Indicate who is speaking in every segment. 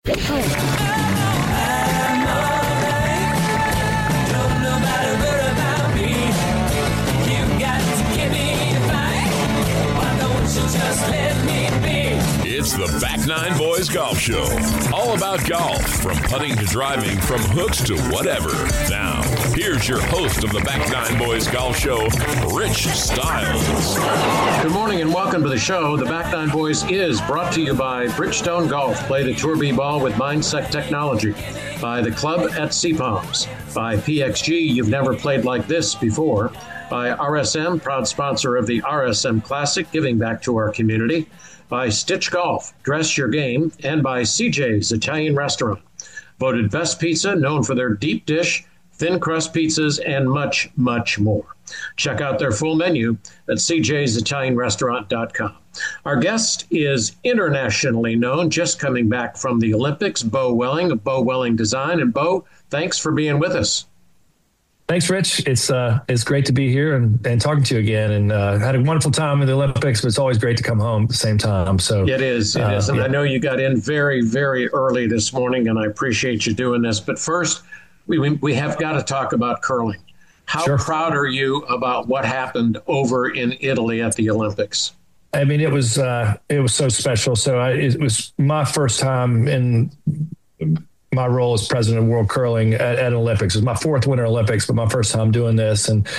Speaker 1: It's the Back Nine Boys Golf Show. All about golf, from putting to driving, from hooks to whatever. Now, here's your host of the Back Nine Boys Golf Show, Rich Stiles.
Speaker 2: Good morning and welcome to the show. The Back Nine Boys is brought to you by Bridgestone Golf. Play the Tour B ball with Mindset Technology. By the Club at Sea Palms. By PXG, you've never played like this before. By RSM, proud sponsor of the RSM Classic, giving back to our community. By Stitch Golf, dress your game. And by CJ's Italian Restaurant. Voted best pizza, known for their deep dish, thin crust pizzas, and much, much more. Check out their full menu at cjsitalianrestaurant.com. Our guest is internationally known, just coming back from the Olympics, Beau Welling of Beau Welling Design. And Beau, thanks for being with us.
Speaker 3: Thanks, Rich. It's great to be here and talking to you again. And had a wonderful time in the Olympics, but it's always great to come home at the same time. So
Speaker 2: it is. And yeah. I know you got in very, very early this morning, and I appreciate you doing this. But first, we have got to talk about curling. How proud are you about what happened over in Italy at the Olympics?
Speaker 3: I mean, it was so special. So it was my first time in my role as president of World Curling at an Olympics. It was my fourth Winter Olympics, but my first time doing this. And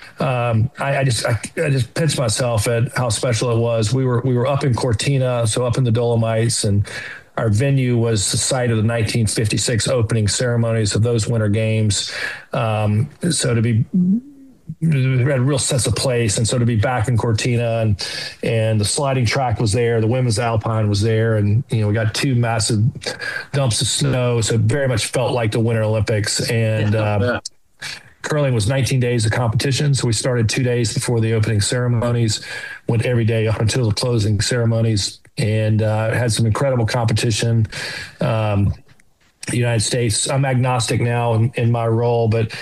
Speaker 3: I just pinched myself at how special it was. We were up in Cortina, so up in the Dolomites, and our venue was the site of the 1956 opening ceremonies of those Winter Games. So to be, we had a real sense of place. And so to be back in Cortina and the sliding track was there, the women's alpine was there. And, we got two massive dumps of snow. So it very much felt like the Winter Olympics. And, curling was 19 days of competition. So we started 2 days before the opening ceremonies, went every day up until the closing ceremonies, and had some incredible competition. The United States, I'm agnostic now in my role, but,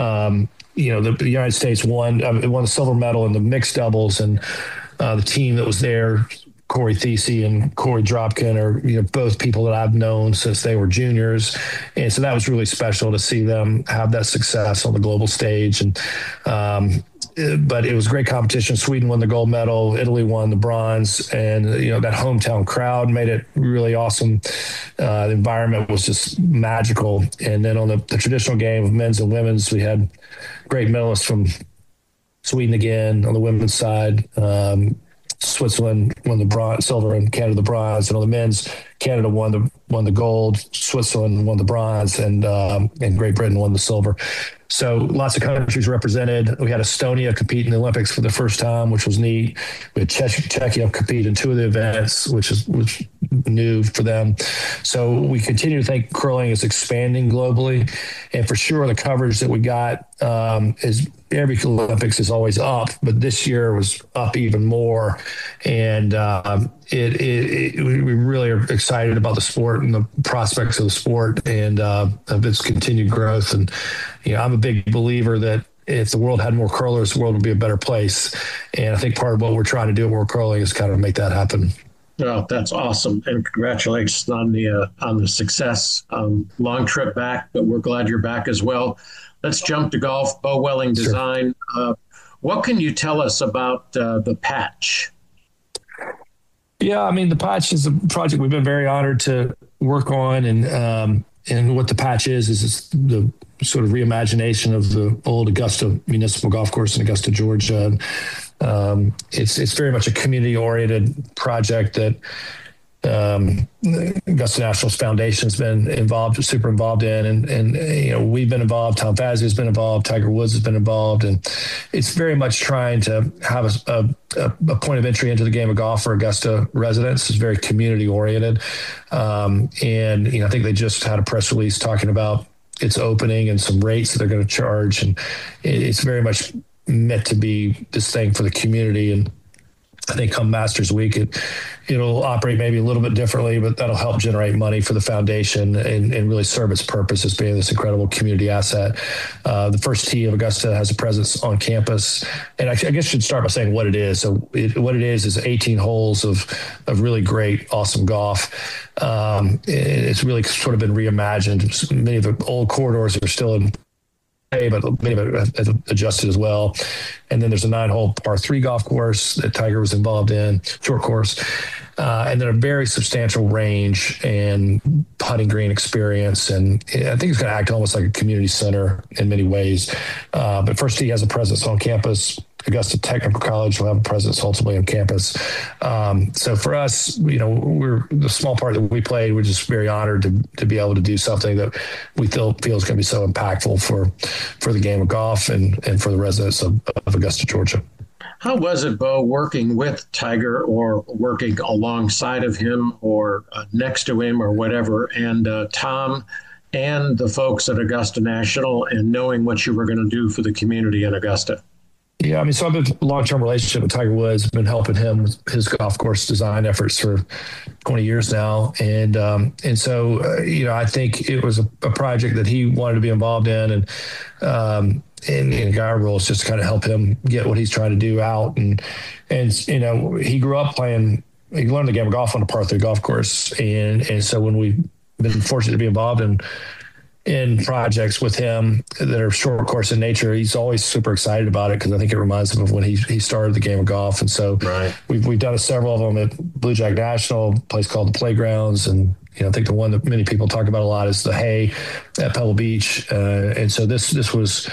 Speaker 3: the United States won the silver medal in the mixed doubles, and the team that was there, Corey Thesey and Corey Dropkin, are both people that I've known since they were juniors, and so that was really special to see them have that success on the global stage. And but it was great competition. Sweden won the gold medal, Italy won the bronze, and that hometown crowd made it really awesome. The environment was just magical. And then on the traditional game of men's and women's, we had great medalists from Sweden again on the women's side. Switzerland won the silver, and Canada the bronze. And on the men's, Canada won the gold, Switzerland won the bronze, and Great Britain won the silver. So lots of countries represented. We had Estonia compete in the Olympics for the first time, which was neat. We had Czechia compete in two of the events, which new for them. So we continue to think curling is expanding globally, and for sure the coverage that we got is every Olympics is always up, but this year was up even more. And we really are excited about the sport and the prospects of the sport and of its continued growth. And I'm a big believer that if the world had more curlers, the world would be a better place. And I think part of what we're trying to do at World Curling is kind of make that happen.
Speaker 2: Well, that's awesome, and congratulations on the success. Long trip back, but we're glad you're back as well. Let's jump to golf. Beau Welling Design. Sure. What can you tell us about the patch?
Speaker 3: Yeah, I mean, the patch is a project we've been very honored to work on, and what the patch is the sort of reimagination of the old Augusta Municipal Golf Course in Augusta, Georgia. It's very much a community-oriented project that Augusta Nationals Foundation has been super involved in, and we've been involved. Tom Fazio has been involved. Tiger Woods has been involved, and it's very much trying to have a point of entry into the game of golf for Augusta residents. It's very community-oriented, and I think they just had a press release talking about its opening and some rates that they're going to charge, and it's very much meant to be this thing for the community. And I think come Masters Week, it'll operate maybe a little bit differently, but that'll help generate money for the foundation and really serve its purpose as being this incredible community asset. The first tee of Augusta has a presence on campus, and I guess I should start by saying what it is. So what it is 18 holes of really great, awesome golf. It's really sort of been reimagined. Many of the old corridors are still in, but many of it have adjusted as well. And then there's a 9-hole par 3 golf course that Tiger was involved in, short course, and then a very substantial range and putting green experience. And I think it's going to act almost like a community center in many ways. But First Tee has a presence on campus. Augusta Technical College will have a presence ultimately on campus. So for us, we're the small part that we played. We're just very honored to be able to do something that we feel is going to be so impactful for the game of golf and for the residents of Augusta, Georgia.
Speaker 2: How was it, Bo, working with Tiger or working alongside of him or next to him or whatever, and Tom and the folks at Augusta National, and knowing what you were going to do for the community in Augusta?
Speaker 3: Yeah, I mean, so I've been a long-term relationship with Tiger Woods, been helping him with his golf course design efforts for 20 years now. And so, I think it was a project that he wanted to be involved in. And our role is just to kind of help him get what he's trying to do out. And he grew up playing, he learned the game of golf on a par 3 golf course. And so when we've been fortunate to be involved in projects with him that are short course in nature, he's always super excited about it because I think it reminds him of when he started the game of golf. And so we've done several of them at Blue Jack National, a place called the Playgrounds. And, I think the one that many people talk about a lot is the Hay at Pebble Beach. And so this was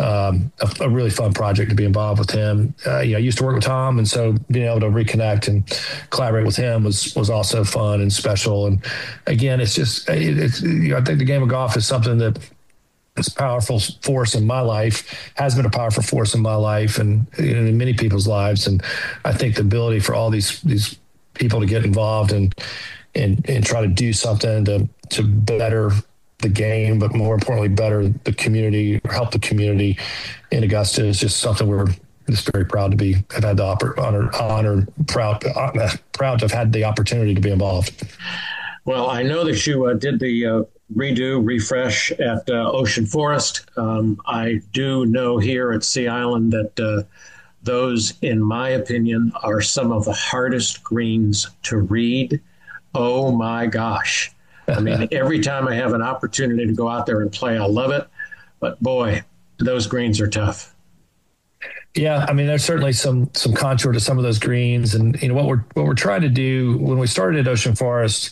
Speaker 3: a really fun project to be involved with him. I used to work with Tom, and so being able to reconnect and collaborate with him was also fun and special. And again, it's just, I think the game of golf is something that is a powerful force in my life, has been a powerful force in my life and in many people's lives. And I think the ability for all these people to get involved and try to do something to better the game, but more importantly, better the community, or help the community in Augusta is just something we're just very proud to have had the proud to have had the opportunity to be involved.
Speaker 2: Well, I know that you did the refresh at Ocean Forest. I do know here at Sea Island that those, in my opinion, are some of the hardest greens to read. Oh my gosh. I mean, every time I have an opportunity to go out there and play, I love it. But boy, those greens are tough.
Speaker 3: Yeah, I mean, there's certainly some contour to some of those greens, and what we're trying to do when we started at Ocean Forest.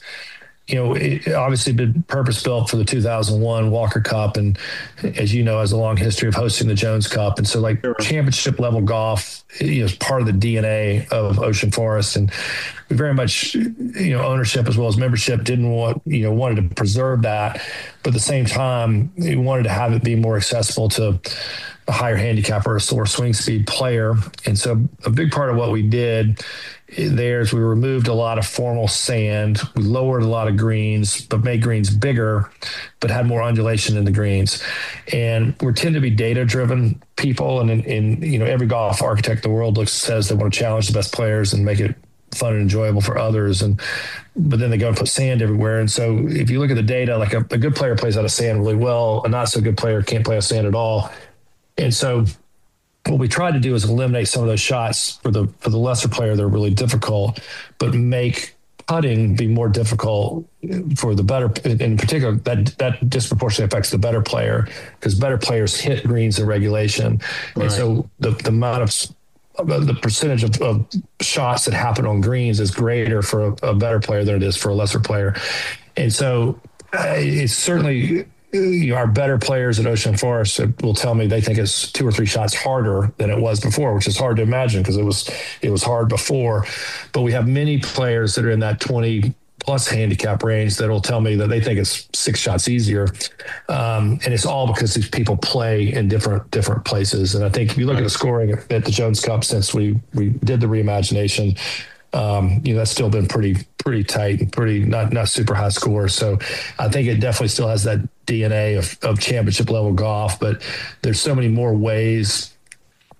Speaker 3: It obviously been purpose built for the 2001 Walker Cup, and as you know, has a long history of hosting the Jones Cup, and so championship level golf is part of the DNA of Ocean Forest, and we very much ownership as well as membership wanted to preserve that, but at the same time we wanted to have it be more accessible to a higher handicap or a slower swing speed player. And so a big part of what we did there is we removed a lot of formal sand. We lowered a lot of greens, but made greens bigger, but had more undulation in the greens. And we tend to be data-driven people. And every golf architect in the world says they want to challenge the best players and make it fun and enjoyable for others. But then they go and put sand everywhere. And so if you look at the data, like a good player plays out of sand really well. A not so good player can't play out of sand at all. And so what we tried to do is eliminate some of those shots for the lesser player that are really difficult, but make putting be more difficult for the better. In particular, that disproportionately affects the better player because better players hit greens in regulation. Right. And so the amount of the percentage of shots that happen on greens is greater for a better player than it is for a lesser player. And so it's certainly our better players at Ocean Forest will tell me they think it's 2 or 3 shots harder than it was before, which is hard to imagine because it was hard before. But we have many players that are in that 20 plus handicap range that will tell me that they think it's 6 shots easier. And it's all because these people play in different places. And I think if you look at the scoring at the Jones Cup since we did the reimagination, that's still been pretty tight and pretty not super high score. So I think it definitely still has that DNA of championship level golf, but there's so many more ways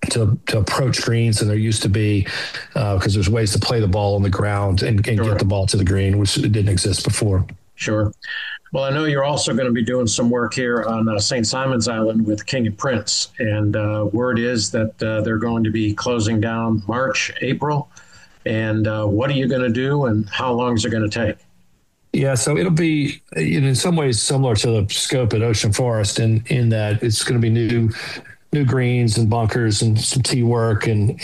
Speaker 3: to approach greens than there used to be, because there's ways to play the ball on the ground and
Speaker 2: Sure.
Speaker 3: get the ball to the green, which didn't exist before.
Speaker 2: Sure. Well, I know you're also going to be doing some work here on St. Simon's Island with King and Prince, and word is that they're going to be closing down March, April. And what are you going to do, and how long is it going to take?
Speaker 3: Yeah, so it'll be in some ways similar to the scope at Ocean Forest in that it's going to be new greens and bunkers and some tee work and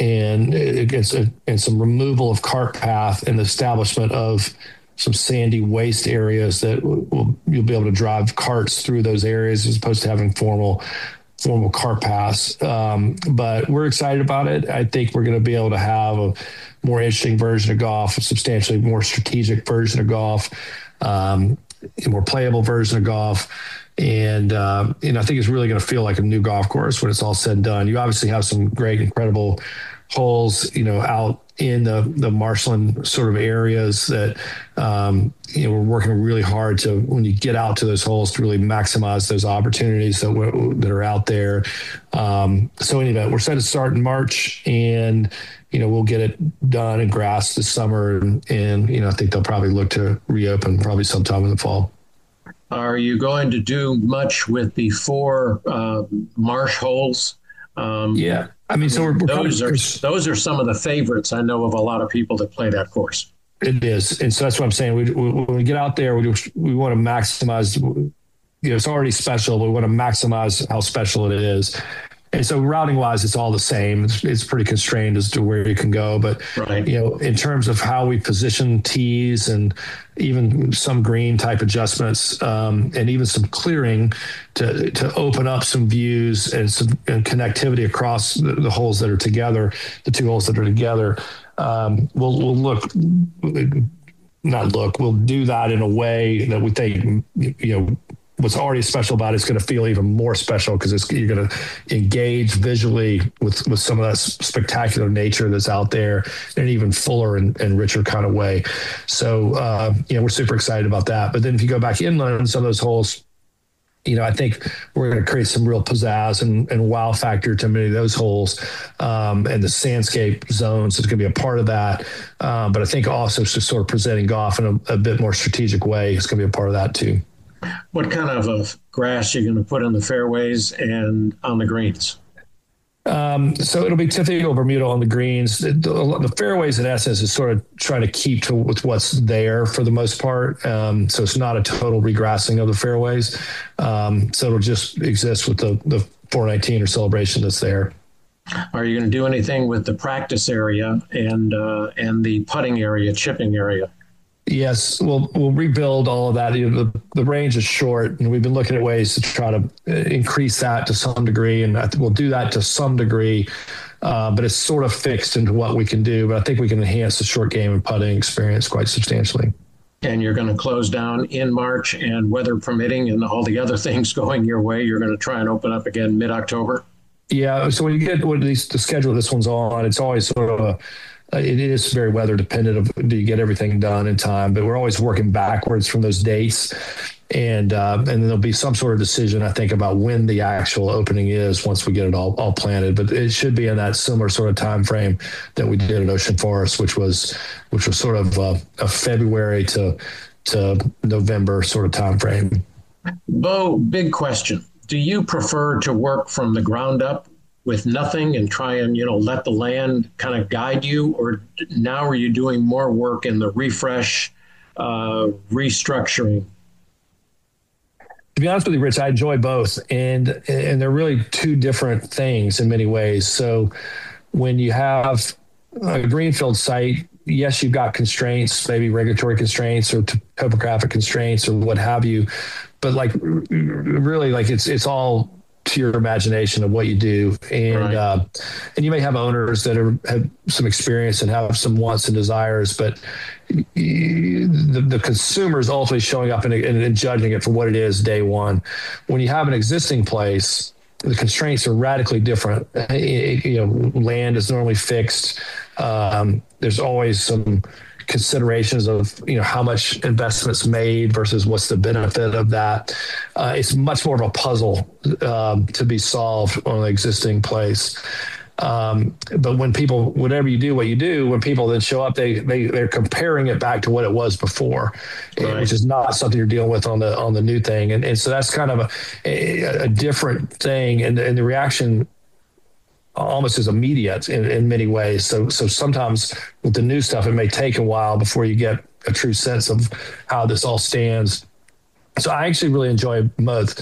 Speaker 3: some removal of cart path and the establishment of some sandy waste areas that you'll be able to drive carts through those areas as opposed to having formal cart paths. But we're excited about it. I think we're going to be able to have a more interesting version of golf, a substantially more strategic version of golf, a more playable version of golf. And I think it's really going to feel like a new golf course when it's all said and done. You obviously have some great, incredible holes, out in the marshland sort of areas that, we're working really hard to, when you get out to those holes, to really maximize those opportunities that are out there. So anyway, we're set to start in March, and, we'll get it done and grass this summer. And I think they'll probably look to reopen probably sometime in the fall.
Speaker 2: Are you going to do much with the 4 marsh holes?
Speaker 3: Yeah. So
Speaker 2: those are some of the favorites I know of a lot of people that play that course.
Speaker 3: It is. And so that's what I'm saying. When we get out there, we want to maximize, it's already special, but we want to maximize how special it is. And so routing wise, it's all the same. It's pretty constrained as to where you can go. But,
Speaker 2: right.
Speaker 3: In terms of how we position tees and even some green type adjustments, and even some clearing to open up some views and connectivity across the holes that are together, the 2 holes that are together, we'll do that in a way that we think, what's already special about it's going to feel even more special, because you're going to engage visually with some of that spectacular nature that's out there in an even fuller and richer kind of way. So, we're super excited about that. But then if you go back inland, some of those holes, I think we're going to create some real pizzazz and wow factor to many of those holes, and the sandscape zones is going to be a part of that. But I think also just sort of presenting golf in a bit more strategic way is going to be a part of that too.
Speaker 2: What kind of grass are you going to put in the fairways and on the greens?
Speaker 3: So it'll be typical Bermuda on the greens. The fairways, in essence, is sort of trying to keep with what's there for the most part. So it's not a total regrassing of the fairways. So it'll just exist with the 419 or celebration that's there.
Speaker 2: Are you going to do anything with the practice area and the putting area, chipping area?
Speaker 3: Yes, we'll rebuild all of that. The range is short, and we've been looking at ways to try to increase that to some degree, and we'll do that to some degree, but it's sort of fixed into what we can do. But I think we can enhance the short game and putting experience quite substantially.
Speaker 2: And you're going to close down in March, and weather permitting and all the other things going your way, you're going to try and open up again mid-October?
Speaker 3: Yeah, so when you get the schedule this one's on, it's always sort of it is very weather dependent of do you get everything done in time, but we're always working backwards from those dates. And then there'll be some sort of decision, I think, about when the actual opening is once we get it all planted. But it should be in that similar sort of time frame that we did at Ocean Forest, which was sort of a February to November sort of time frame.
Speaker 2: Bo, big question. Do you prefer to work from the ground up with nothing and try and, let the land kind of guide you? Or now are you doing more work in the refresh, restructuring?
Speaker 3: To be honest with you, Rich, I enjoy both. And they're really 2 different things in many ways. So when you have a greenfield site, yes, you've got constraints, maybe regulatory constraints or topographic constraints or what have you. But really, it's all to your imagination of what you do. And right. And you may have owners that have some experience and have some wants and desires, but the consumer is ultimately showing up and judging it for what it is day one. When you have an existing place, the constraints are radically different. Land is normally fixed. There's always some considerations of how much investment's made versus what's the benefit of that. It's much more of a puzzle to be solved on an existing place. But when people, whatever you do, what you do, when people then show up, they're comparing it back to what it was before,
Speaker 2: right.
Speaker 3: Which is not something you're dealing with on the new thing. And so that's kind of a different thing. And the reaction almost is immediate in many ways. So sometimes with the new stuff, it may take a while before you get a true sense of how this all stands. So I actually really enjoy both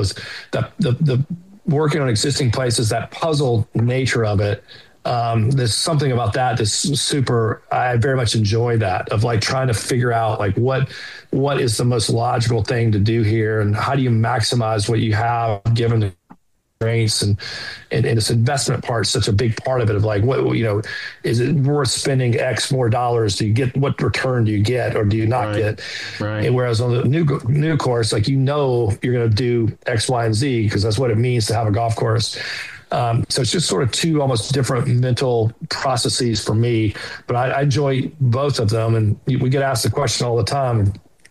Speaker 3: the working on existing places, that puzzle nature of it. There's something about that that's super, I very much enjoy that, of like trying to figure out like what is the most logical thing to do here, and how do you maximize what you have given the constraints, and this investment part is such a big part of it, of like, what, is it worth spending X more dollars? Do you get, what return do you get, or do you not get?
Speaker 2: Right.
Speaker 3: And whereas on the new course, like, you're going to do X, Y, and Z, because that's what it means to have a golf course. So it's just sort of two almost different mental processes for me, but I enjoy both of them. And we get asked the question all the time,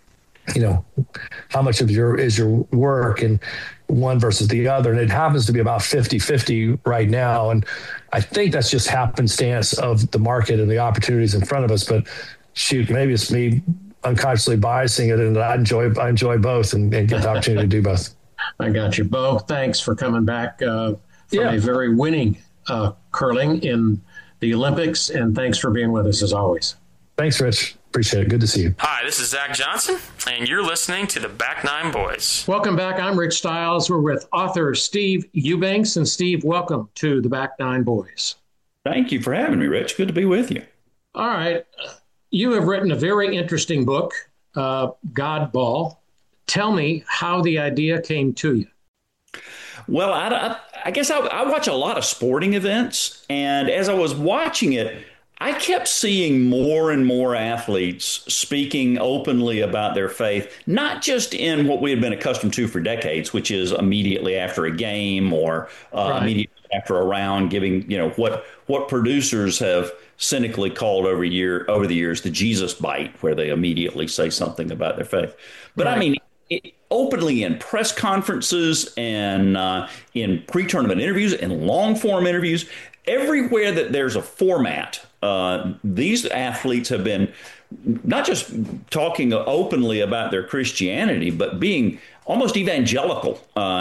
Speaker 3: how much of is your work and one versus the other. And it happens to be about 50-50 right now. And I think that's just happenstance of the market and the opportunities in front of us, but shoot, maybe it's me unconsciously biasing it. And I enjoy both and get the opportunity to do both.
Speaker 2: I got you, Bo. Thanks for coming back from a very winning curling in the Olympics. And thanks for being with us as always.
Speaker 3: Thanks, Rich. Appreciate it. Good to see you.
Speaker 4: Hi, this is Zach Johnson, and you're listening to the Back Nine Boys.
Speaker 2: Welcome back. I'm Rich Stiles. We're with author Steve Eubanks. And Steve, welcome to the Back Nine Boys.
Speaker 5: Thank you for having me, Rich. Good to be with you.
Speaker 2: All right. You have written a very interesting book, God Ball. Tell me how the idea came to you.
Speaker 5: Well, I guess I watch a lot of sporting events, and as I was watching it, I kept seeing more and more athletes speaking openly about their faith, not just in what we had been accustomed to for decades, which is immediately after a game or immediately after a round, giving, what producers have cynically called over the years the Jesus bite, where they immediately say something about their faith. But I mean, openly in press conferences and in pre-tournament interviews and long-form interviews, everywhere that there's a format, these athletes have been not just talking openly about their Christianity, but being almost evangelical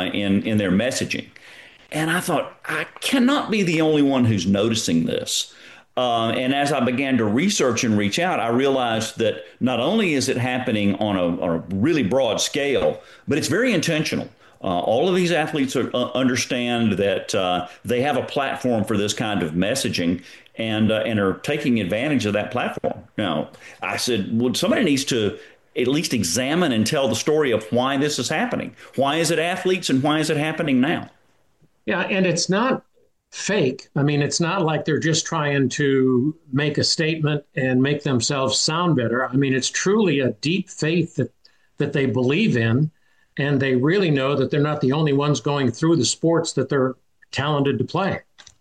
Speaker 5: in their messaging. And I thought, I cannot be the only one who's noticing this. And as I began to research and reach out, I realized that not only is it happening on a really broad scale, but it's very intentional. All of these athletes understand that they have a platform for this kind of messaging and are taking advantage of that platform. Now, I said, well, somebody needs to at least examine and tell the story of why this is happening. Why is it athletes and why is it happening now?
Speaker 2: Yeah, and it's not fake. I mean, it's not like they're just trying to make a statement and make themselves sound better. I mean, it's truly a deep faith that they believe in, and they really know that they're not the only ones going through the sports that they're talented to play.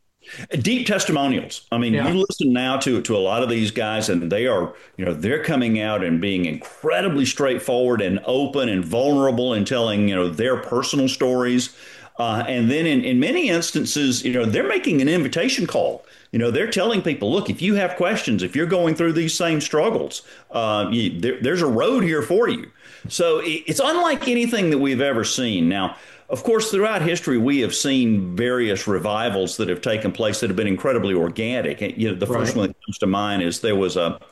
Speaker 5: Deep testimonials. I mean, you listen now to a lot of these guys, and they are, they're coming out and being incredibly straightforward and open and vulnerable and telling, their personal stories. And then in many instances, they're making an invitation call. They're telling people, look, if you have questions, if you're going through these same struggles, there's a road here for you. So it's unlike anything that we've ever seen. Now, of course, throughout history, we have seen various revivals that have taken place that have been incredibly organic. The first one that comes to mind is there was the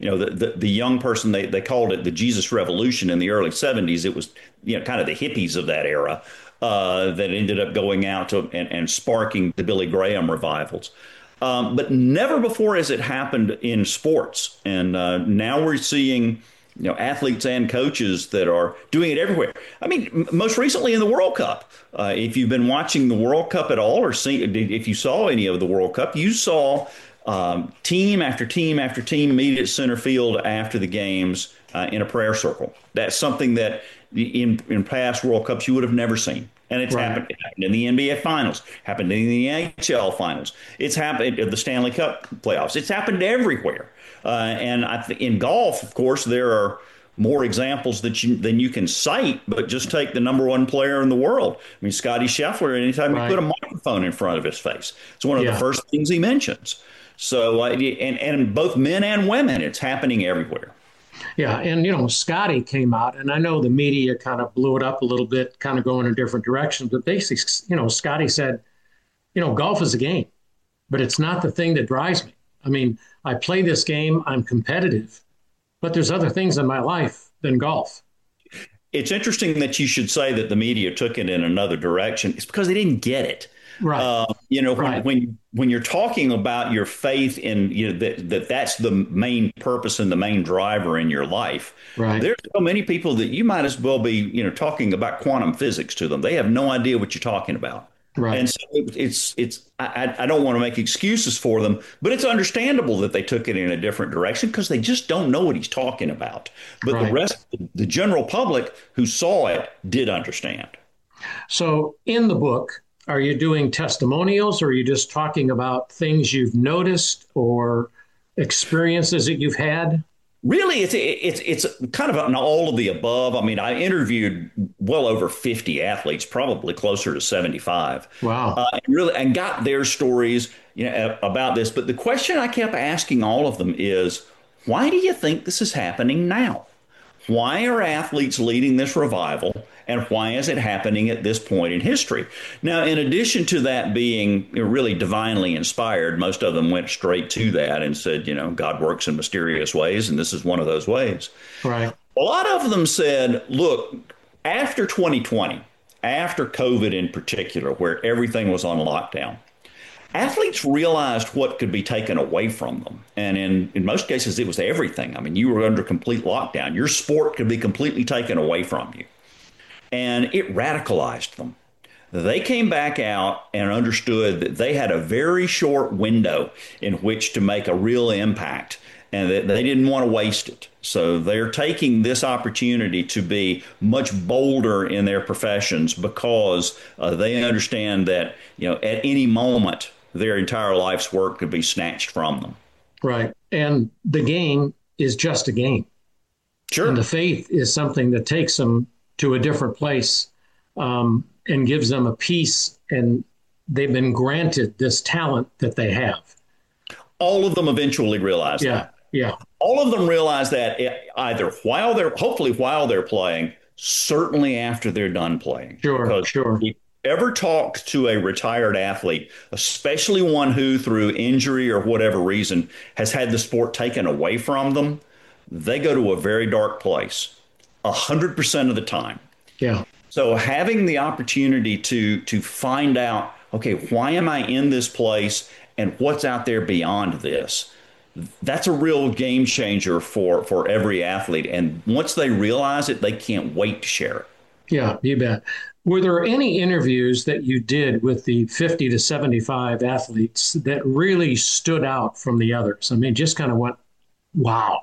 Speaker 5: young person, they called it the Jesus Revolution in the early 70s. It was, kind of the hippies of that era. That ended up going out to and sparking the Billy Graham revivals. But never before has it happened in sports. And now we're seeing, athletes and coaches that are doing it everywhere. I mean, most recently in the World Cup, if you've been watching the World Cup at all, or if you saw any of the World Cup, you saw team after team after team meet at center field after the games in a prayer circle. That's something that in past World Cups you would have never seen. And it's happened. It happened in the NBA Finals, happened in the NHL Finals. It's happened at the Stanley Cup playoffs. It's happened everywhere. And in golf, of course, there are more examples than you can cite, but just take the number one player in the world. I mean, Scottie Scheffler, anytime you put a microphone microphone in front of his face. It's one of the first things he mentions. So, and both men and women, it's happening everywhere.
Speaker 2: Yeah. And, Scotty came out, and I know the media kind of blew it up a little bit, kind of going in different directions. But basically, Scotty said, golf is a game, but it's not the thing that drives me. I mean, I play this game, I'm competitive, but there's other things in my life than golf.
Speaker 5: It's interesting that you should say that the media took it in another direction. It's because they didn't get it.
Speaker 2: Right.
Speaker 5: When you're talking about your faith in that's the main purpose and the main driver in your life.
Speaker 2: Right.
Speaker 5: There's so many people that you might as well be talking about quantum physics to them. They have no idea what you're talking about.
Speaker 2: Right.
Speaker 5: And so I don't want to make excuses for them, but it's understandable that they took it in a different direction because they just don't know what he's talking about. But the rest, the general public who saw it did understand.
Speaker 2: So in the book, are you doing testimonials, or are you just talking about things you've noticed or experiences that you've had?
Speaker 5: Really, it's kind of an all of the above. I mean, I interviewed well over 50 athletes, probably closer to 75.
Speaker 2: Wow.
Speaker 5: And got their stories about this. But the question I kept asking all of them is, why do you think this is happening now? Why are athletes leading this revival, and why is it happening at this point in history? Now, in addition to that being really divinely inspired, most of them went straight to that and said, God works in mysterious ways, and this is one of those ways.
Speaker 2: Right.
Speaker 5: A lot of them said, look, after 2020, after COVID in particular, where everything was on lockdown, athletes realized what could be taken away from them. And in most cases, it was everything. I mean, you were under complete lockdown. Your sport could be completely taken away from you. And it radicalized them. They came back out and understood that they had a very short window in which to make a real impact, and that they didn't want to waste it. So they're taking this opportunity to be much bolder in their professions because they understand that, at any moment, their entire life's work could be snatched from them.
Speaker 2: Right. And the game is just a game.
Speaker 5: Sure.
Speaker 2: And the faith is something that takes them to a different place and gives them a peace. And they've been granted this talent that they have.
Speaker 5: All of them eventually realize that.
Speaker 2: Yeah.
Speaker 5: All of them realize that either hopefully while they're playing, certainly after they're done playing.
Speaker 2: Sure.
Speaker 5: If you ever talked to a retired athlete, especially one who through injury or whatever reason has had the sport taken away from them, they go to a very dark place 100% of the time.
Speaker 2: Yeah.
Speaker 5: So having the opportunity to find out, okay, why am I in this place and what's out there beyond this? That's a real game changer for every athlete. And once they realize it, they can't wait to share it.
Speaker 2: Yeah, you bet. Were there any interviews that you did with the 50 to 75 athletes that really stood out from the others? I mean, just kind of went, wow.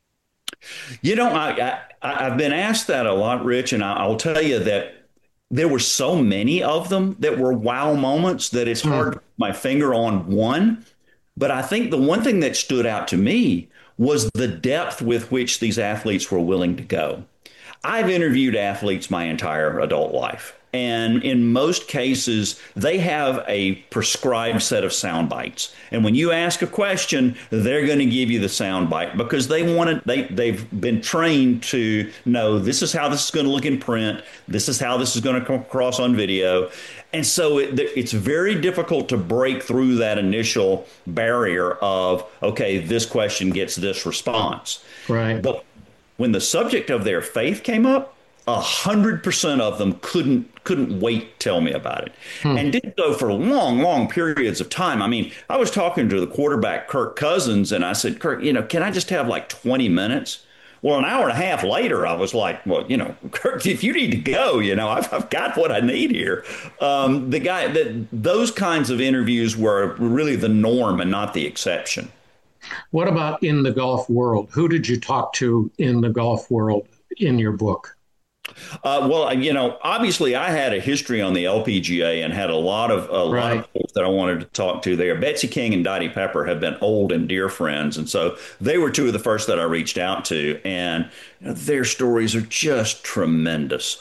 Speaker 5: I've been asked that a lot, Rich, and I'll tell you that there were so many of them that were wow moments that it's hard to put my finger on one. But I think the one thing that stood out to me was the depth with which these athletes were willing to go. I've interviewed athletes my entire adult life, and in most cases, they have a prescribed set of sound bites. And when you ask a question, they're going to give you the sound bite because they've been trained to know this is how this is going to look in print. This is how this is going to come across on video. And so it's very difficult to break through that initial barrier of, okay, this question gets this response.
Speaker 2: Right.
Speaker 5: But when the subject of their faith came up, 100% of them couldn't wait to tell me about it, and did so for long periods of time. I mean, I was talking to the quarterback, Kirk Cousins, and I said, Kirk, can I just have like 20 minutes? Well, an hour and a half later, I was like, well, Kirk, if you need to go, I've got what I need here. Those kinds of interviews were really the norm and not the exception.
Speaker 2: What about in the golf world? Who did you talk to in the golf world in your book?
Speaker 5: Well, obviously I had a history on the LPGA and had a lot of folks that I wanted to talk to there. Betsy King and Dottie Pepper have been old and dear friends. And so they were two of the first that I reached out to. And their stories are just tremendous.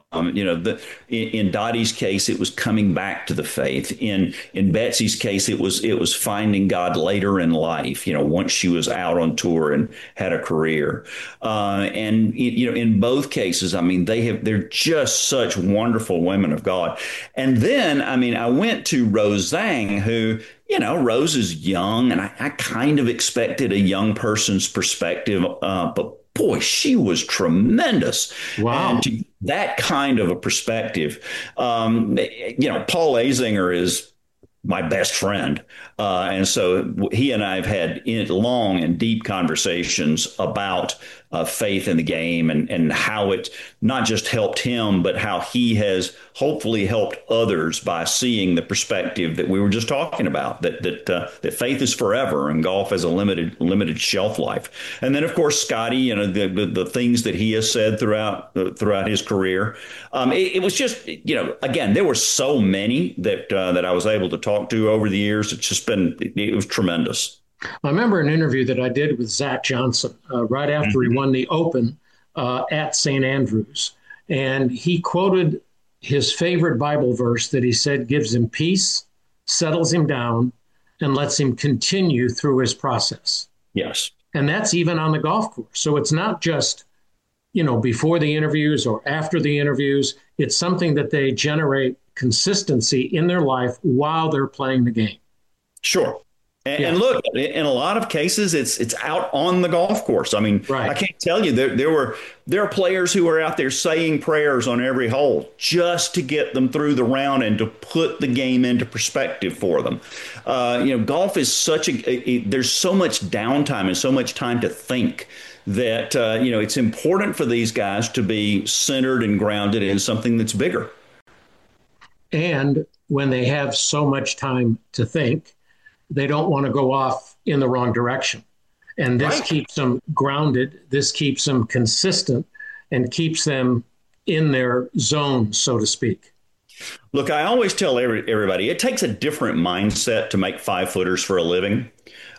Speaker 5: In Dottie's case, it was coming back to the faith. In Betsy's case, it was finding God later in life. Once she was out on tour and had a career. In both cases, I mean, they're just such wonderful women of God. And then, I went to Rose Zhang, who, Rose is young, and I kind of expected a young person's perspective, but boy, she was tremendous.
Speaker 2: Wow.
Speaker 5: And to that kind of a perspective, Paul Azinger is my best friend. And so he and I have had long and deep conversations about faith in the game and how it not just helped him, but how he has hopefully helped others by seeing the perspective that we were just talking about, that faith is forever and golf has a limited shelf life. And then, of course, Scotty, the things that he has said throughout his career. It was just, again, there were so many that I was able to talk to over the years. It was tremendous.
Speaker 2: I remember an interview that I did with Zach Johnson right after he won the Open at St. Andrews. And he quoted his favorite Bible verse that he said gives him peace, settles him down, and lets him continue through his process.
Speaker 5: Yes.
Speaker 2: And that's even on the golf course. So it's not just, before the interviews or after the interviews. It's something that they generate consistency in their life while they're playing the game.
Speaker 5: Sure. And look, in a lot of cases, it's out on the golf course. I mean, I can't tell you, there are players who are out there saying prayers on every hole just to get them through the round and to put the game into perspective for them. Golf is there's so much downtime and so much time to think that, it's important for these guys to be centered and grounded in something that's bigger.
Speaker 2: And when they have so much time to think, they don't want to go off in the wrong direction. And this keeps them grounded. This keeps them consistent and keeps them in their zone, so to speak.
Speaker 5: Look, I always tell everybody, it takes a different mindset to make 5-footers for a living.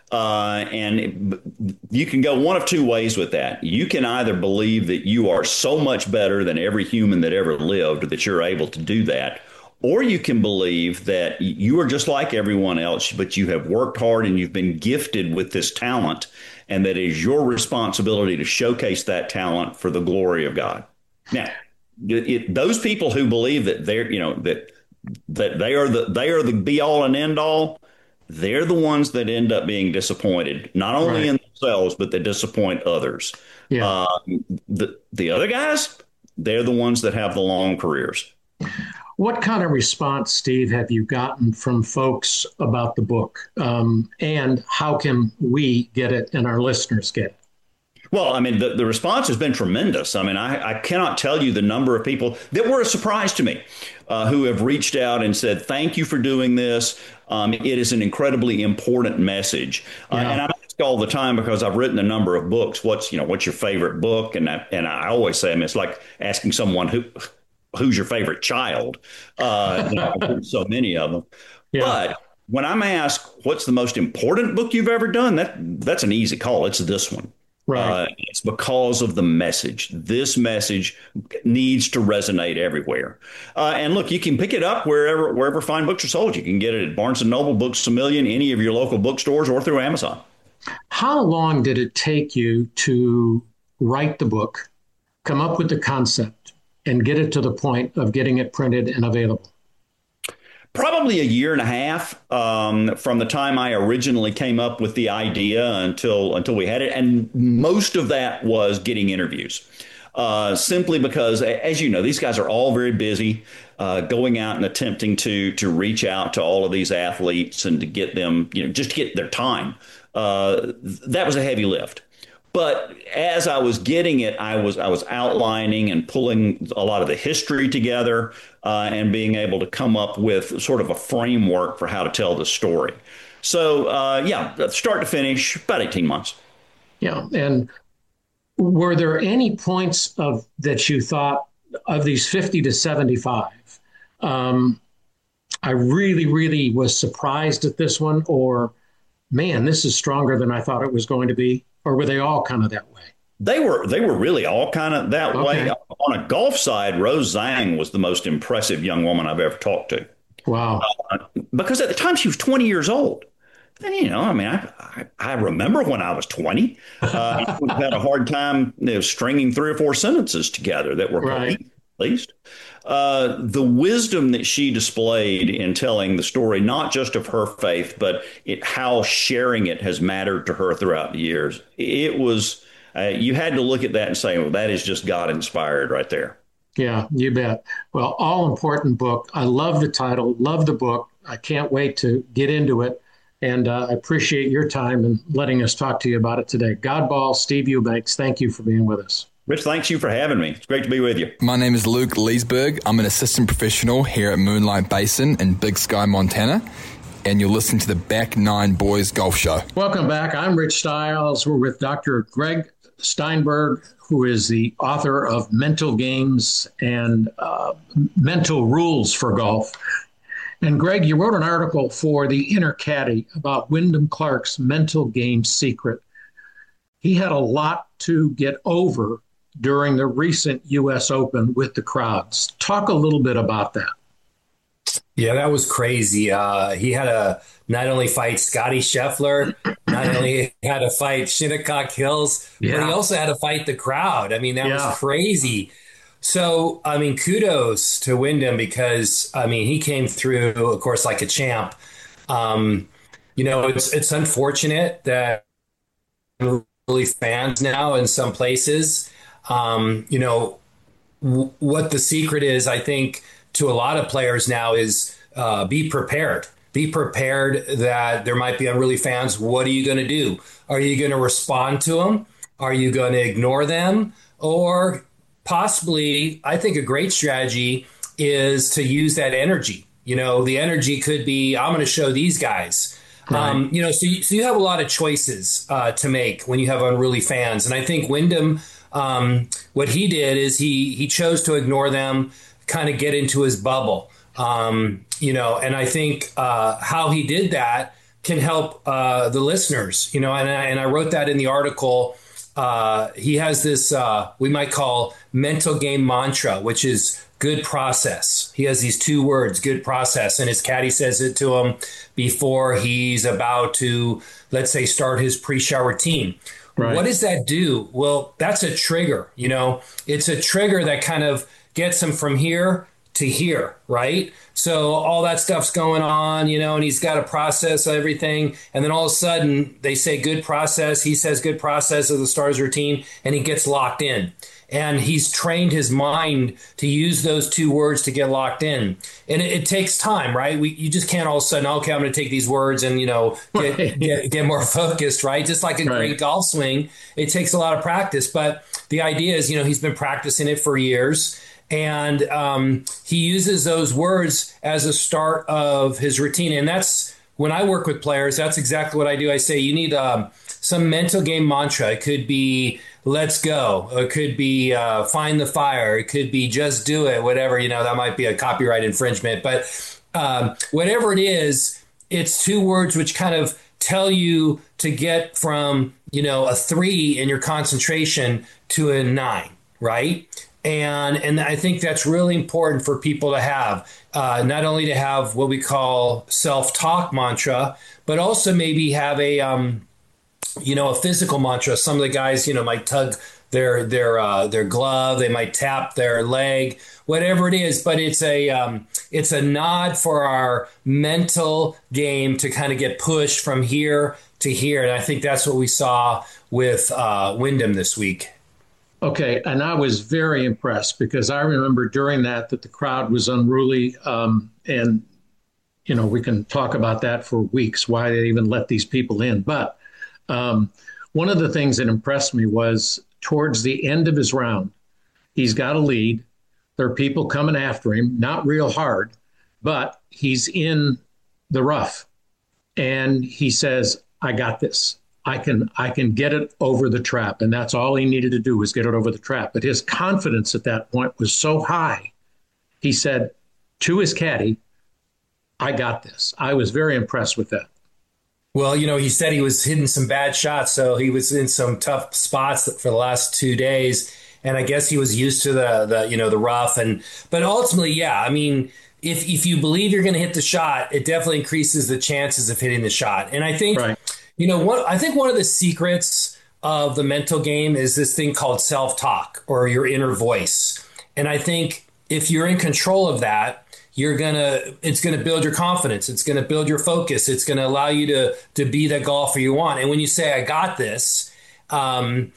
Speaker 5: And you can go one of two ways with that. You can either believe that you are so much better than every human that ever lived that you're able to do that. Or you can believe that you are just like everyone else, but you have worked hard and you've been gifted with this talent, and that it is your responsibility to showcase that talent for the glory of God. Now, those people who believe that that they are the be all and end all, they're the ones that end up being disappointed, not only in themselves, but they disappoint others. Yeah. The other guys, they're the ones that have the long careers.
Speaker 2: What kind of response, Steve, have you gotten from folks about the book? And how can we get it and our listeners get it?
Speaker 5: Well, the response has been tremendous. I cannot tell you the number of people that were a surprise to me who have reached out and said, thank you for doing this. It is an incredibly important message. And I ask all the time, because I've written a number of books, what's your favorite book? And I always say, it's like asking someone who's your favorite child? So many of them. Yeah. But when I'm asked, what's the most important book you've ever done? That's an easy call. It's this one. Right. It's because of the message. This message needs to resonate everywhere. And look, you can pick it up wherever fine books are sold. You can get it at Barnes & Noble, Books A Million, any of your local bookstores, or through Amazon.
Speaker 2: How long did it take you to write the book, come up with the concept, and get it to the point of getting it printed and available?
Speaker 5: Probably a year and a half from the time I originally came up with the idea until we had it. And most of that was getting interviews, simply because, as you know, these guys are all very busy going out and attempting to reach out to all of these athletes and to get them, just to get their time. That was a heavy lift. But as I was getting it, I was outlining and pulling a lot of the history together and being able to come up with sort of a framework for how to tell the story. So, start to finish, about 18 months.
Speaker 2: Yeah. And were there any points that you thought of these 50 to 75, I really, really was surprised at this one, or man, this is stronger than I thought it was going to be? Or were they all kind of that way?
Speaker 5: They were really all kind of that way. On a golf side, Rose Zhang was the most impressive young woman I've ever talked to.
Speaker 2: Wow.
Speaker 5: Because at the time she was 20 years old. And, I mean, I remember when I was 20, we had a hard time stringing 3 or 4 sentences together that were complete, at least. The wisdom that she displayed in telling the story, not just of her faith, but how sharing it has mattered to her throughout the years. It was, you had to look at that and say, well, that is just God inspired right there.
Speaker 2: Yeah, you bet. Well, all important book. I love the title, love the book. I can't wait to get into it. And I appreciate your time and letting us talk to you about it today. Godball, Steve Eubanks, thank you for being with us.
Speaker 5: Rich, thanks you for having me. It's great to be with you.
Speaker 6: My name is Luke Leesburg. I'm an assistant professional here at Moonlight Basin in Big Sky, Montana. And you're listening to the Back Nine Boys Golf Show.
Speaker 2: Welcome back. I'm Rich Stiles. We're with Dr. Greg Steinberg, who is the author of Mental Games and Mental Rules for Golf. And Greg, you wrote an article for the Inner Caddy about Wyndham Clark's mental game secret. He had a lot to get over during the recent U.S. Open with the crowds. Talk a little bit about that.
Speaker 7: Yeah, that was crazy. He had to not only fight Scotty Scheffler, not only had to fight Shinnecock Hills, but he also had to fight the crowd. I mean, that was crazy. So, I mean, kudos to Wyndham because, I mean, he came through, of course, like a champ. It's unfortunate that really fans now in some places, what the secret is, I think, to a lot of players now is be prepared. Be prepared that there might be unruly fans. What are you going to do? Are you going to respond to them? Are you going to ignore them? Or possibly, I think a great strategy is to use that energy. The energy could be, I'm going to show these guys. Right. So you have a lot of choices to make when you have unruly fans. And I think Wyndham, what he did is he chose to ignore them, kind of get into his bubble. And I think how he did that can help the listeners, and I wrote that in the article. He has this, we might call mental game mantra, which is good process. He has these 2 words, good process. And his caddy says it to him before he's about to, let's say, start his pre-shower routine. Right. What does that do? Well, that's a trigger. It's a trigger that kind of gets him from here to here, right? So all that stuff's going on, and he's got to process everything. And then all of a sudden they say good process. He says good process at the start of his routine, and he gets locked in. And he's trained his mind to use those 2 words to get locked in. And it takes time, right? You just can't all of a sudden, okay, I'm going to take these words and, get more focused, right? Just like a great golf swing, it takes a lot of practice. But the idea is, he's been practicing it for years. And he uses those words as a start of his routine. And that's when I work with players, that's exactly what I do. I say, you need some mental game mantra. It could be, let's go. It could be find the fire. It could be just do it, whatever, that might be a copyright infringement. But whatever it is, it's 2 words which kind of tell you to get from, a 3 in your concentration to a 9, right? And I think that's really important for people to have, not only to have what we call self-talk mantra, but also maybe have a physical mantra. Some of the guys, might tug their glove, they might tap their leg, whatever it is. But it's a nod for our mental game to kind of get pushed from here to here. And I think that's what we saw with Wyndham this week.
Speaker 2: Okay, and I was very impressed because I remember during that the crowd was unruly, and we can talk about that for weeks, why they even let these people in. But one of the things that impressed me was towards the end of his round, he's got a lead. There are people coming after him, not real hard, but he's in the rough, and he says, "I got this." I can get it over the trap. And that's all he needed to do was get it over the trap. But his confidence at that point was so high. He said to his caddy, I got this. I was very impressed with that.
Speaker 7: Well, he said he was hitting some bad shots, so he was in some tough spots for the last 2 days, and I guess he was used to the rough. But ultimately, yeah, I mean, if you believe you're going to hit the shot, it definitely increases the chances of hitting the shot. And I think,
Speaker 2: right.
Speaker 7: I think one of the secrets of the mental game is this thing called self-talk, or your inner voice. And I think if you're in control of that, it's going to build your confidence. It's going to build your focus. It's going to allow you to be the golfer you want. And when you say, I got this, then,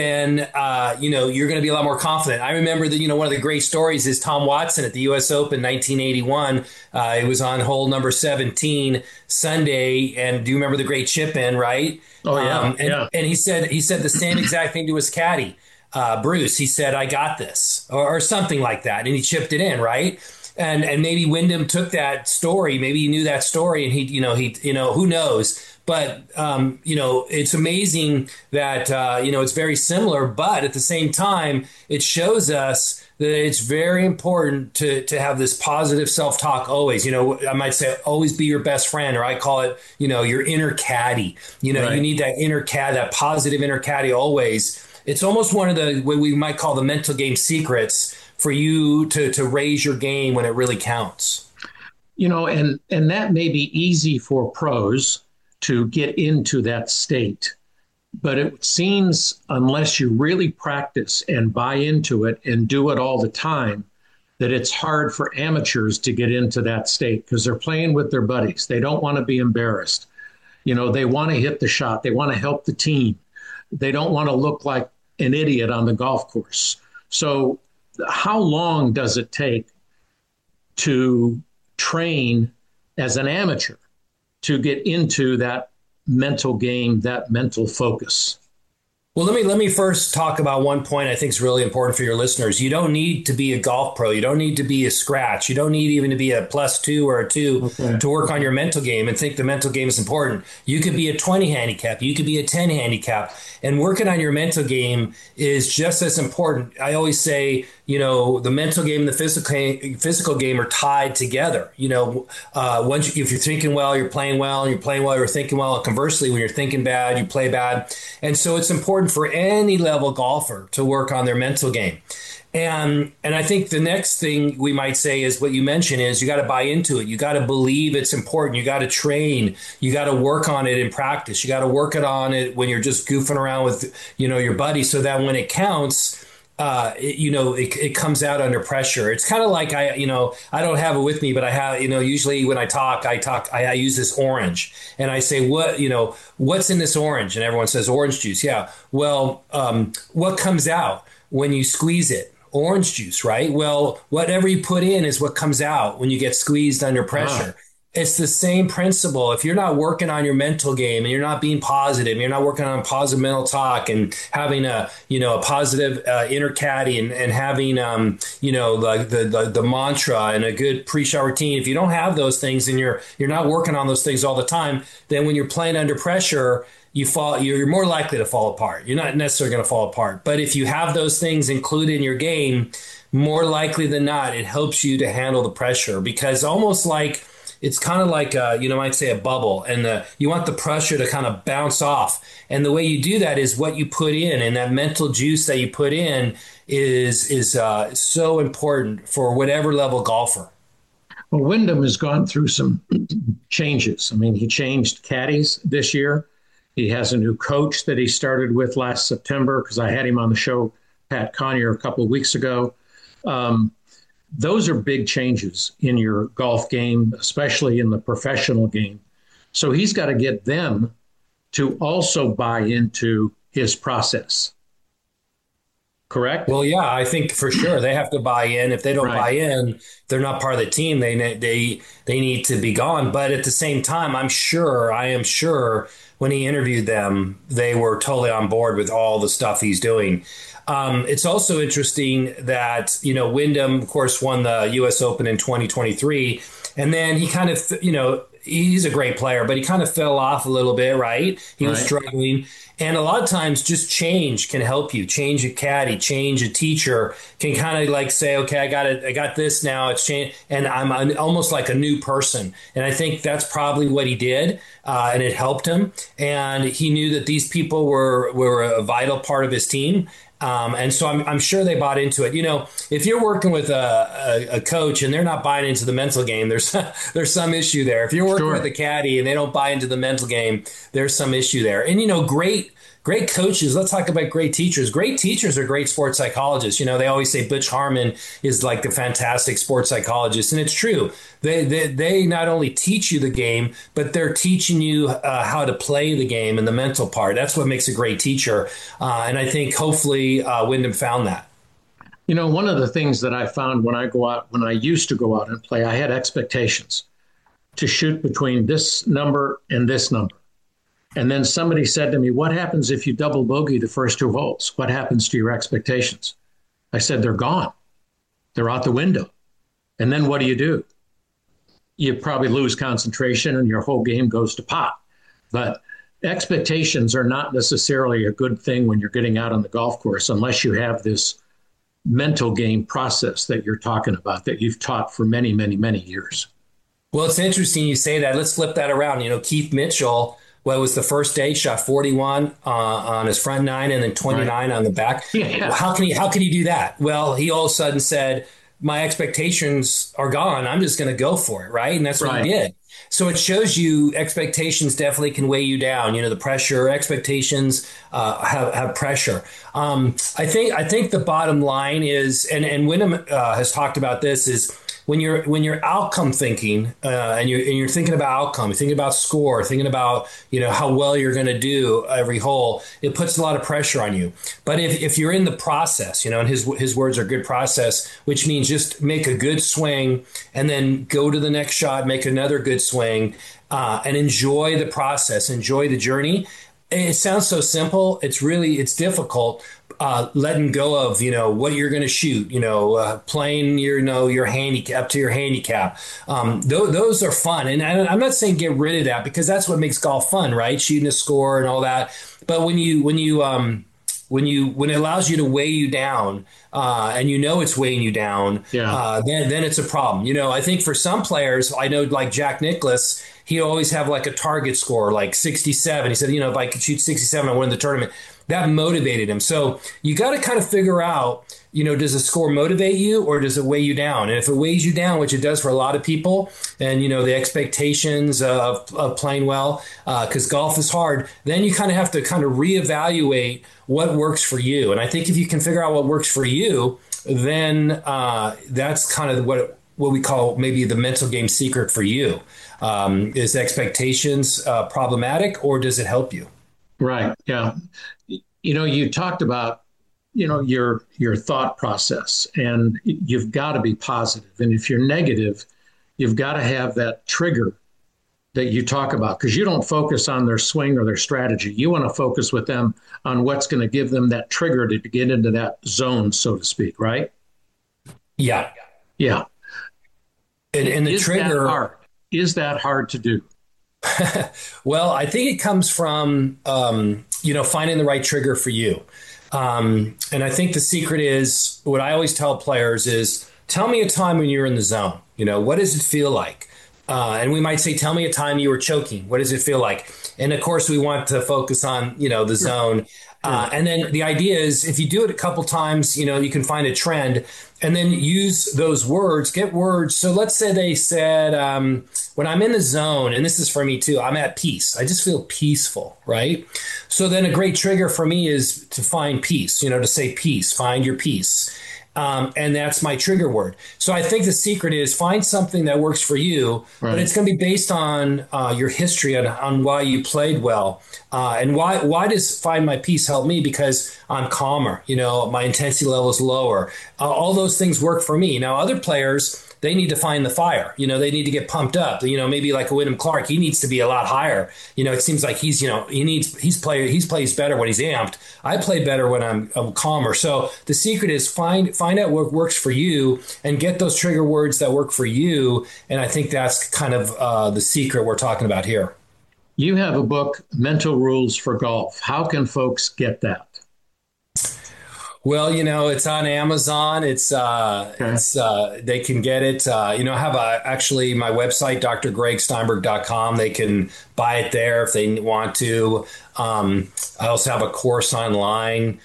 Speaker 7: you're going to be a lot more confident. I remember that, one of the great stories is Tom Watson at the U.S. Open 1981. It was on hole number 17 Sunday. And do you remember the great chip in, right?
Speaker 2: Oh, yeah.
Speaker 7: And he said the same exact thing to his caddy, Bruce. He said, I got this, or something like that. And he chipped it in, right? And maybe Wyndham took that story. Maybe he knew that story, and he who knows. But it's amazing that it's very similar. But at the same time, it shows us that it's very important to have this positive self-talk always. I might say always be your best friend, or I call it your inner caddy.
Speaker 2: Right.
Speaker 7: You need that inner caddy, that positive inner caddy always. It's almost one of the what we might call the mental game secrets for you to raise your game when it really counts.
Speaker 2: And that may be easy for pros to get into that state. But it seems unless you really practice and buy into it and do it all the time, that it's hard for amateurs to get into that state because they're playing with their buddies. They don't want to be embarrassed. They want to hit the shot. They want to help the team. They don't want to look like an idiot on the golf course. So how long does it take to train as an amateur to get into that mental game, that mental focus?
Speaker 7: Well, let me first talk about one point I think is really important for your listeners. You don't need to be a golf pro. You don't need to be a scratch. You don't need even to be a +2 or a 2 to work on your mental game and think the mental game is important. You could be a 20 handicap. You could be a 10 handicap. And working on your mental game is just as important. I always say, the mental game and the physical game are tied together. If you're thinking well, you're playing well, and you're playing well, you're thinking well. And conversely, when you're thinking bad, you play bad. And so it's important for any level golfer to work on their mental game. And I think the next thing we might say is what you mentioned is you got to buy into it. You got to believe it's important. You got to train. You got to work on it in practice. You got to work on it when you're just goofing around with, your buddies, so that when it counts, it comes out under pressure. It's kind of like I don't have it with me, but I have, usually when I use this orange and I say, what's in this orange? And everyone says orange juice. Yeah. Well, what comes out when you squeeze it? Orange juice, right? Well, whatever you put in is what comes out when you get squeezed under pressure. It's the same principle. If you're not working on your mental game and you're not being positive, you're not working on positive mental talk and having a positive inner caddy and having, the mantra and a good pre-shot routine. If you don't have those things and you're not working on those things all the time, then when you're playing under pressure, you're more likely to fall apart. You're not necessarily going to fall apart. But if you have those things included in your game, more likely than not, it helps you to handle the pressure, because almost like it's kind of like, might say a bubble, and you want the pressure to kind of bounce off. And the way you do that is what you put in, and that mental juice that you put in is so important for whatever level golfer.
Speaker 2: Well, Wyndham has gone through some changes. I mean, he changed caddies this year. He has a new coach that he started with last September, because I had him on the show, Pat Conyer, a couple of weeks ago. Those are big changes in your golf game, especially in the professional game. So he's got to get them to also buy into his process. Correct?
Speaker 7: Well, yeah, I think for sure they have to buy in. If they don't buy in, they're not part of the team. They need to be gone. But at the same time, I am sure when he interviewed them, they were totally on board with all the stuff he's doing. It's also interesting that, Wyndham, of course, won the U.S. Open in 2023. And then he kind of, he's a great player, but he kind of fell off a little bit, right? He was struggling. And a lot of times just change can help you. Change a caddy, change a teacher can kind of like say, okay, I got this now. It's changed. And I'm almost like a new person. And I think that's probably what he did. And it helped him. And he knew that these people were a vital part of his team. And so I'm sure they bought into it. If you're working with a coach and they're not buying into the mental game, there's some issue there. If you're working with a caddy and they don't buy into the mental game, there's some issue there. And, great coaches. Let's talk about great teachers. Great teachers are great sports psychologists. They always say Butch Harmon is like a fantastic sports psychologist. And it's true. They not only teach you the game, but they're teaching you how to play the game and the mental part. That's what makes a great teacher. And I think hopefully Wyndham found that.
Speaker 2: One of the things that I found when I used to go out and play, I had expectations to shoot between this number and this number. And then somebody said to me, what happens if you double bogey the first 2 holes? What happens to your expectations? I said, they're gone. They're out the window. And then what do? You probably lose concentration and your whole game goes to pot. But expectations are not necessarily a good thing when you're getting out on the golf course unless you have this mental game process that you're talking about that you've taught for many, many, many years.
Speaker 7: Well, it's interesting you say that. Let's flip that around. Keith Mitchell, it was the first day, shot 41 on his front 9 and then 29 on the back. Yeah. How can he do that? Well, he all of a sudden said, my expectations are gone. I'm just going to go for it, right? And that's what he did. So it shows you expectations definitely can weigh you down. The pressure, expectations have pressure. I think the bottom line is, and Wyndham has talked about this, is when you're outcome thinking and you're thinking about outcome, you're thinking about score, thinking about how well you're going to do every hole, it puts a lot of pressure on you. But if you're in the process, and his words are good process, which means just make a good swing and then go to the next shot, make another good swing, and enjoy the process, enjoy the journey. It sounds so simple. It's difficult. Letting go of, what you're going to shoot, playing your handicap up to your handicap. Those are fun. And I'm not saying get rid of that because that's what makes golf fun, right? Shooting a score and all that. But when it allows you to weigh you down, and it's weighing you down, then it's a problem. I think for some players, I know like Jack Nicklaus, he'd always have like a target score, like 67. He said, if I could shoot 67, I win the tournament. That motivated him. So you got to kind of figure out, does a score motivate you or does it weigh you down? And if it weighs you down, which it does for a lot of people, and, the expectations of playing well, because golf is hard, then you kind of have to kind of reevaluate what works for you. And I think if you can figure out what works for you, then that's kind of what we call maybe the mental game secret for you. Is expectations problematic or does it help you?
Speaker 2: Right. Yeah. You talked about, your thought process, and you've got to be positive. And if you're negative, you've got to have that trigger that you talk about, because you don't focus on their swing or their strategy. You want to focus with them on what's going to give them that trigger to get into that zone, so to speak. Right.
Speaker 7: Yeah.
Speaker 2: Yeah.
Speaker 7: And the trigger.
Speaker 2: Is that hard to do?
Speaker 7: Well, I think it comes from, finding the right trigger for you. And I think the secret is what I always tell players is tell me a time when you're in the zone. What does it feel like? And we might say, tell me a time you were choking. What does it feel like? And of course, we want to focus on, the zone. And then the idea is if you do it a couple times, you can find a trend and then use those words, get words. So let's say they said, when I'm in the zone, and this is for me too, I'm at peace. I just feel peaceful, right? So then a great trigger for me is to find peace, to say peace, find your peace. And that's my trigger word. So I think the secret is find something that works for you, but it's going to be based on your history on why you played well. And why does find my peace help me? Because I'm calmer, my intensity level is lower. All those things work for me. Now, other players they need to find the fire. They need to get pumped up. Maybe like a Wyndham Clark, he needs to be a lot higher. It seems like he plays better when he's amped. I play better when I'm calmer. So the secret is find out what works for you and get those trigger words that work for you. And I think that's kind of the secret we're talking about here.
Speaker 2: You have a book, Mental Rules for Golf. How can folks get that?
Speaker 7: Well, it's on Amazon. They can get it. I have actually my website, drgregsteinberg.com. They can buy it there if they want to. I also have a course online,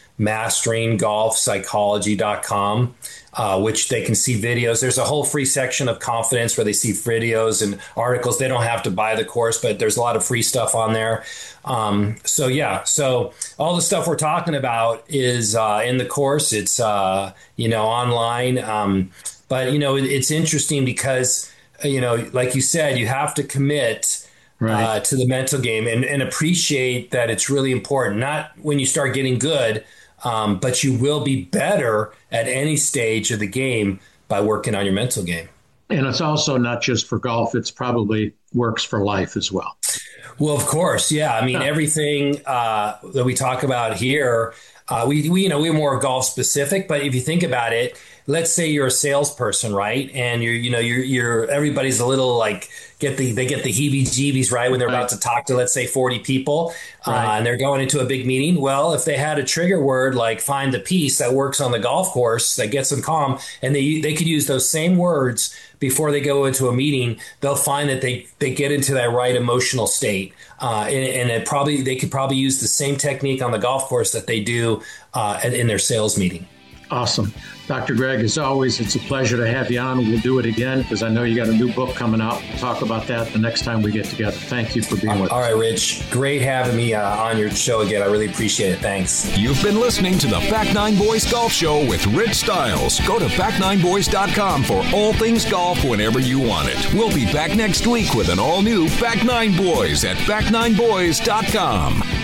Speaker 7: masteringgolfpsychology.com, which they can see videos. There's a whole free section of Confidence where they see videos and articles. They don't have to buy the course, but there's a lot of free stuff on there. So all the stuff we're talking about is in the course. It's online. But it's interesting because like you said, you have to commit to the mental game and appreciate that it's really important. Not when you start getting good, but you will be better at any stage of the game by working on your mental game.
Speaker 2: And it's also not just for golf. It's probably works for life as well.
Speaker 7: Well, of course. Yeah. I mean, everything that we talk about here, we're more golf specific, but if you think about it, let's say you're a salesperson, right? And you're everybody's a little like they get the heebie-jeebies, right? When they're about to talk to, let's say, 40 people and they're going into a big meeting. Well, if they had a trigger word like find the peace that works on the golf course, that gets them calm, and they could use those same words before they go into a meeting, they'll find that they get into that right emotional state. And they could probably use the same technique on the golf course that they do in their sales meeting.
Speaker 2: Awesome. Dr. Greg, as always, it's a pleasure to have you on. We'll do it again because I know you got a new book coming out. We'll talk about that the next time we get together. Thank you for being with us.
Speaker 7: All right, Rich. Great having me on your show again. I really appreciate it. Thanks.
Speaker 1: You've been listening to the Back Nine Boys Golf Show with Rich Stiles. Go to back9boys.com for all things golf whenever you want it. We'll be back next week with an all-new Back Nine Boys at back9boys.com.